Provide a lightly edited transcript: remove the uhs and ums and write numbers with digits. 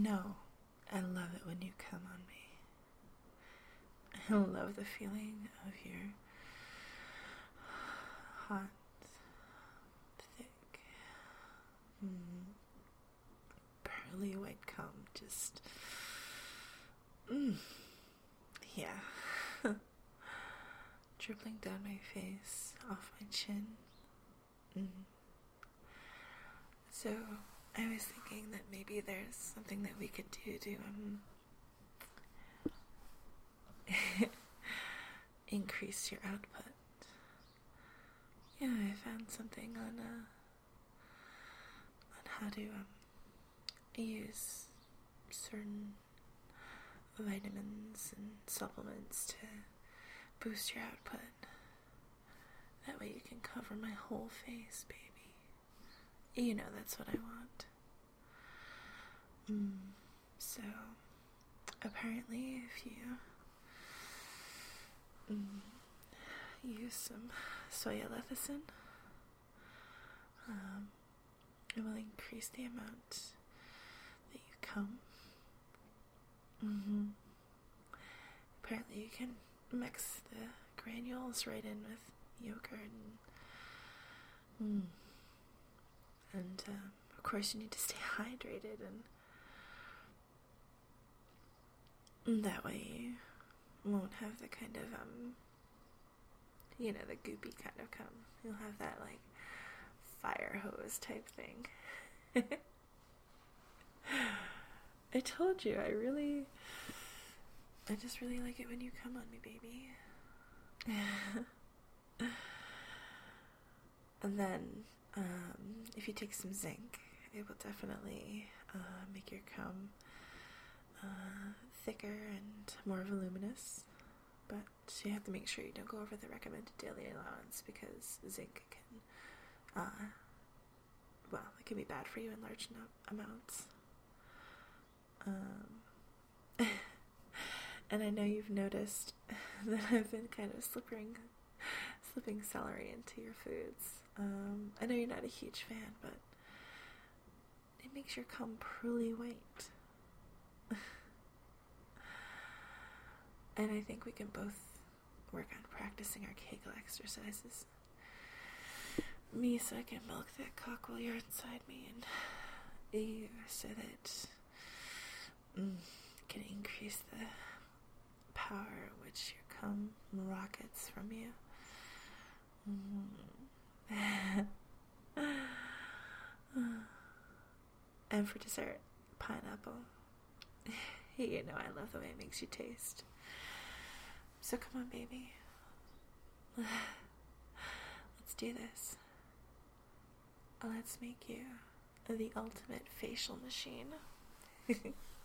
No, I love it when you come on me. I love the feeling of your hot, thick, pearly white cum. Just, yeah. Dribbling down my face, off my chin. So, I was thinking that maybe there's something that we could do to, increase your output. Yeah, I found something on how to, use certain vitamins and supplements to boost your output. That way you can cover my whole face, baby. You know that's what I want. So, apparently if you use some soya lecithin, it will increase the amount that you come. Apparently you can mix the granules right in with yogurt and of course you need to stay hydrated, and that way you won't have the kind of the goopy kind of cum. You'll have that like fire hose type thing. I told you, I just really like it when you come on me, baby. And then, if you take some zinc, it will definitely make your cum thicker and more voluminous. But you have to make sure you don't go over the recommended daily allowance, because zinc can, it can be bad for you in large amounts. And I know you've noticed that I've been kind of slipping celery into your foods. I know you're not a huge fan, but it makes your cum pearly white. And I think we can both work on practicing our Kegel exercises. Me so I can milk that cock while you're inside me, and you so that can increase the power which your cum rockets from you. And for dessert, pineapple. You know I love the way it makes you taste. So come on, baby. Let's do this. Let's make you the ultimate facial machine.